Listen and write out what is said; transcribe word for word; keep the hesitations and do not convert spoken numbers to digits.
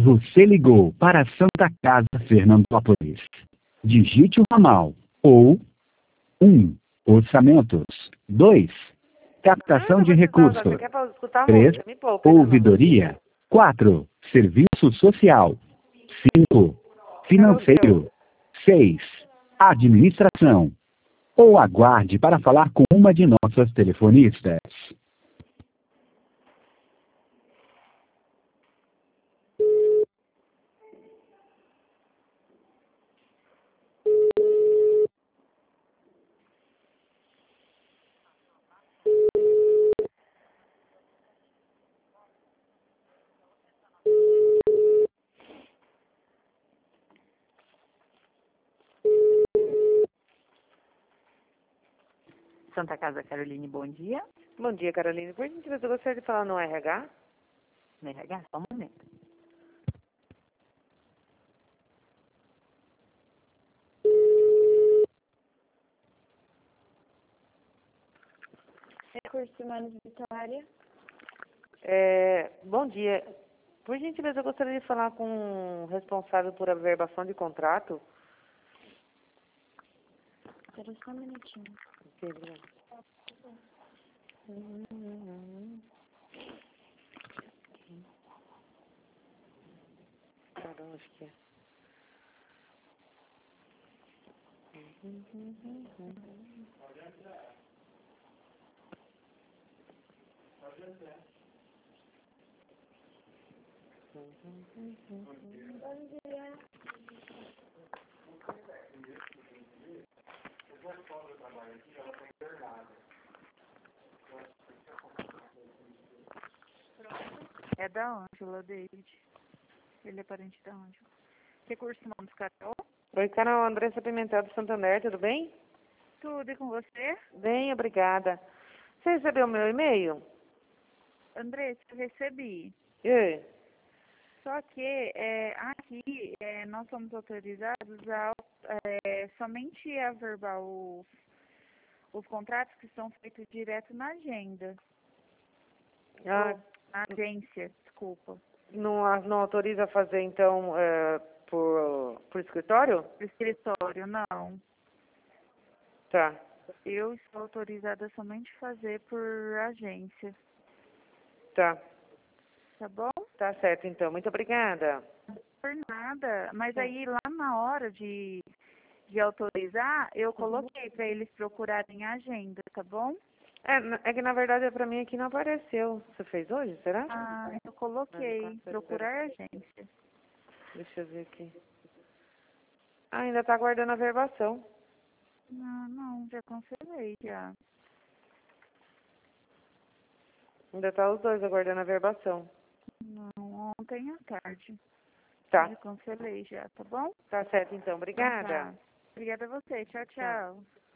Você ligou para a Santa Casa Fernandópolis. Digite o ramal ou um. Orçamentos. dois. Captação Ah, de vou escutar recursos. agora. Você quer escutar a três. música? Me poupa, né, Ouvidoria. quatro. Serviço social. cinco. Financeiro. seis. Administração. Ou aguarde para falar com uma de nossas telefonistas. Santa Casa Caroline, bom dia. Bom dia, Carolina. Por gentileza, eu gostaria de falar no R H. No R H, só um momento. Recursos Humanos Vitória. É, bom dia. Por gentileza, eu gostaria de falar com o responsável por averbação de contrato. Espera só um minutinho. Ok, obrigada. Caramba, acho que é. Bom dia. É da Ângela, David. Ele é parente da Ângela. Recursos Humanos, Carol. Oi, Carol. Andressa Pimentel do Santander, tudo bem? Tudo e com você? Bem, obrigada. Você recebeu o meu e-mail? Andressa, eu recebi. E aí? Só que é, aqui é, nós somos autorizados a é, somente averbar os, os contratos que são feitos direto na agenda. Ah, Ou na agência, desculpa. não, a- não autoriza a fazer, então, é, por, por escritório? Escritório, não. Tá, Eu estou autorizada somente a fazer por agência, tá. tá bom? Tá certo, então. Muito obrigada. Por nada. Mas aí lá na hora de, de autorizar, eu coloquei para eles procurarem a agenda, tá bom? É, na- é que, na verdade, pra mim aqui não apareceu. Você fez hoje, será? Ah, eu coloquei, Ah, tá, procurar a agência. Deixa eu ver aqui. Ah, ainda tá aguardando a verbação. Não, não, já cancelei, já. Ainda tá os dois aguardando a verbação. Não, ontem à tarde. Tá, Já cancelei já, tá bom? tá certo, então. Então Obrigada. tá. Obrigada a você. Tchau, tchau.